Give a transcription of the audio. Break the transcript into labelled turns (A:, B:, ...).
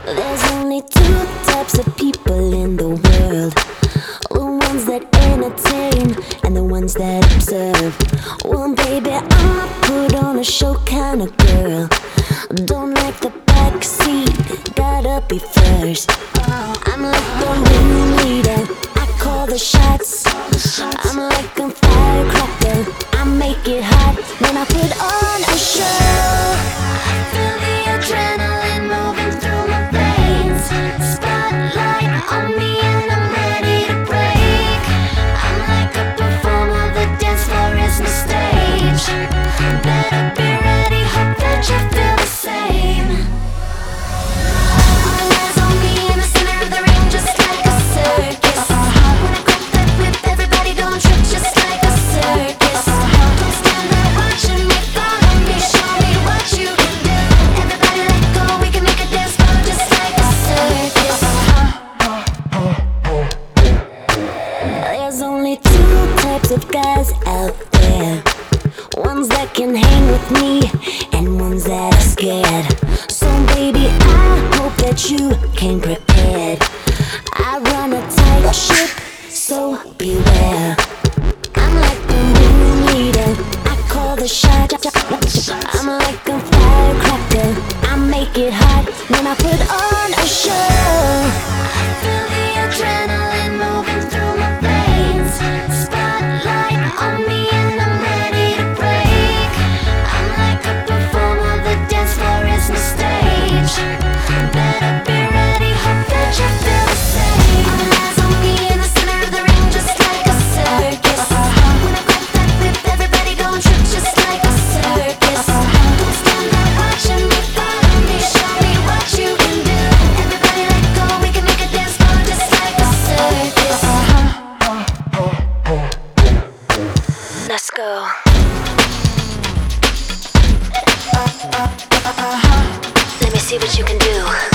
A: There's only two types of people in the world: the ones that entertain and the ones that observe. Well, baby, I'm a put on a show kind of girl. Don't like the backseat, gotta be first. I'm like the ringleader, I call the shots. I'm like a firecracker, I make it hot when I put on a show. I feel the adrenaline moving through my veins. Spotlight on me and I'm ready to break. I'm like a performer, the dance floor is my stage. Better be ready, hope that you feel the same. All eyes on me in the center of the ring, just like a circus. When I grab that whip, everybody don't trip, just like a circus. Don't stand there watching me, follow me, show me what you can do. Everybody let go, we can make a dance floor just like a circus. There's only two types of guys out there: ones that can hang with me and ones that are scared. So baby, I hope that you came prepared. I run a tight ship, so beware. I'm like the ringleader, I call the shot. I'm like a firecracker, I make it hot when I put on a show. I feel the adrenaline moving through my veins. Spotlight on me and I'm ready to break. I'm like a performer, the dance floor is my stage. Better be ready, hope that you feel the same. All eyes on me in the center of the ring, just like a circus. When I grab that whip, everybody don't trip, just like a circus. Don't stand there watching me, follow me, show me what you can do. Everybody let go, we can make a dance floor just like a circus. Let's go. Let me see what you can do.